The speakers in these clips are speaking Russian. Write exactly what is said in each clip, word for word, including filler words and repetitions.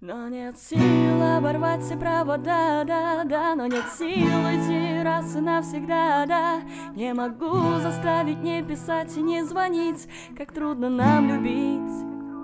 Но нет сил оборвать все провода, да, да. Но нет сил уйти раз и навсегда, да. Не могу заставить не писать и не звонить. Как трудно нам любить.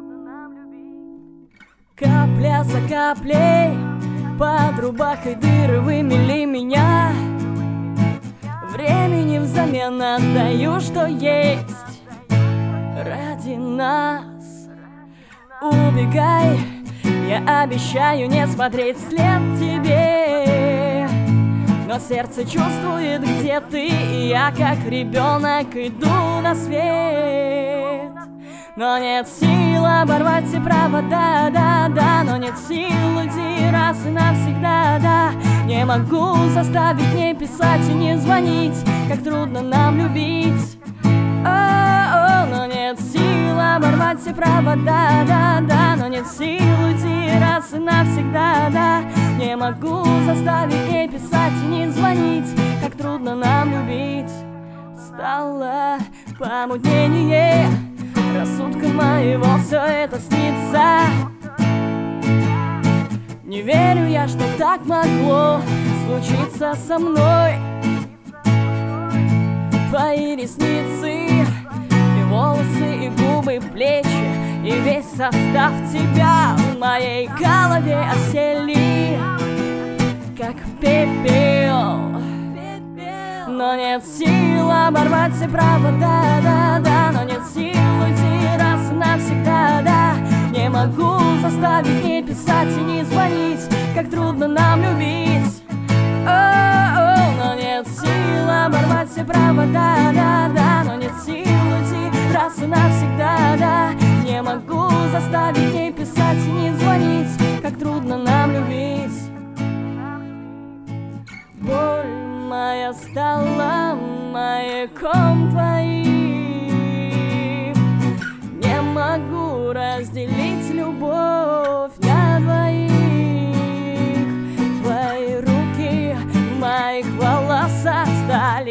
Капля за каплей под рубахой дыры вымели меня. Времени взамен отдаю, что есть ради нас. Убегай, я обещаю не смотреть вслед тебе. Но сердце чувствует, где ты, и я, как ребенок, иду на свет. Но нет сил оборвать все провода, да, да. Но нет сил уйти раз и навсегда, да. Не могу заставить не писать и не звонить. Как трудно нам любить. О-о-о, но нет сил оборвать все провода, да, да. Но нет сил уйти раз и навсегда, да. Не могу заставить не писать и не звонить. Как трудно нам любить. Стало помутнение рассудка моего, все это снится. Не верю я, что так могло случиться со мной. Твои ресницы и волосы, и губы, и плечи, и весь состав тебя в моей голове осели, как пепел. Но нет сил оборвать все провода, да, да. Но нет сил уйти раз и навсегда, да. Не могу заставить не писать и не звонить. Как трудно нам любить. О-о-о, но нет сил оборвать все провода, да, да. Но нет сил уйти раз и навсегда, да. Не могу заставить не писать и не звонить. Как трудно нам любить. Боль моя стала маяком твоим. Не могу разделить любовь на двоих. Твои руки в моих волосах стали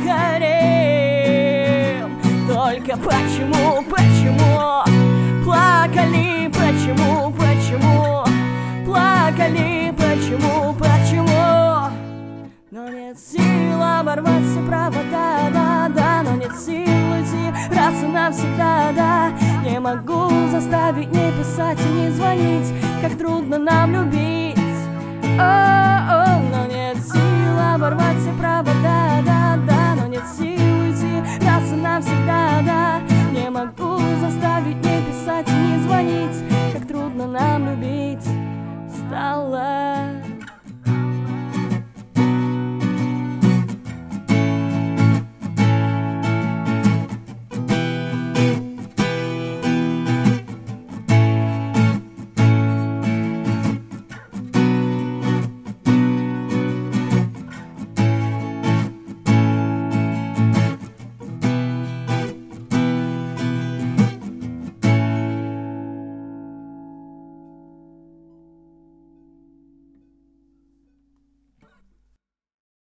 якорем. Только почему, почему плакали, почему, почему плакали, почему, почему? Но нет сил оборвать все провода, да, да. Но нет сил уйти раз и навсегда, да. Не могу заставить не писать и не звонить. Как трудно нам любить. О-о-о, но нет сил оборвать все провода, да, да. Но нет сил уйти раз и навсегда, да. Не могу заставить не писать и не звонить. Как трудно нам любить.